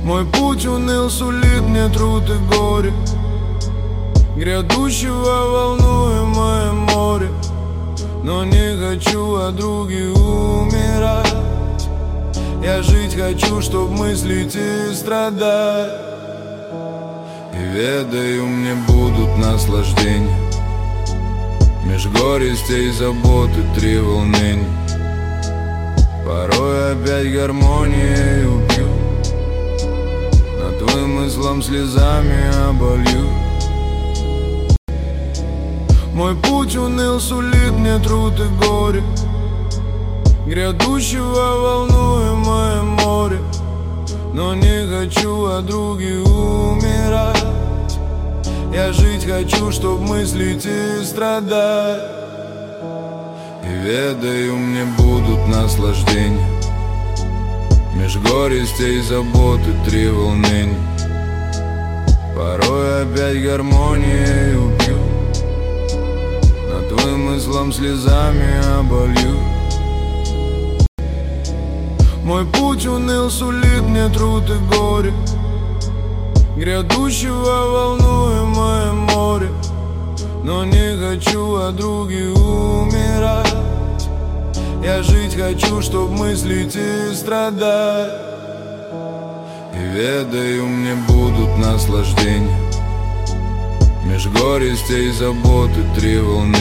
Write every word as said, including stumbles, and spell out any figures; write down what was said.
Мой путь уныл, сулит мне труд и горе, грядущего волнуемое море. Но не хочу о друге умирать. Я жить хочу, чтоб мыслить и страдать. И ведаю, мне будут наслаждения меж горестей и заботы три волнения. Порой опять гармонией убью, над вымыслом слезами оболью. Мой путь уныл, сулит мне труд и горе, грядущего волнуемое море. Но не хочу о друге умирать. Я жить хочу, чтоб мыслить и страдать. И ведаю, мне будут наслаждения меж горестей и заботы три волнения. Порой опять гармонией убью, над вымыслом слезами оболью. Мой путь уныл, сулит мне труд и горе, грядущего волнуемое море. Но не хочу о друге умирать. Я жить хочу, чтоб мыслить и страдать. И ведаю, мне будут наслаждения меж горестей и заботы три волны.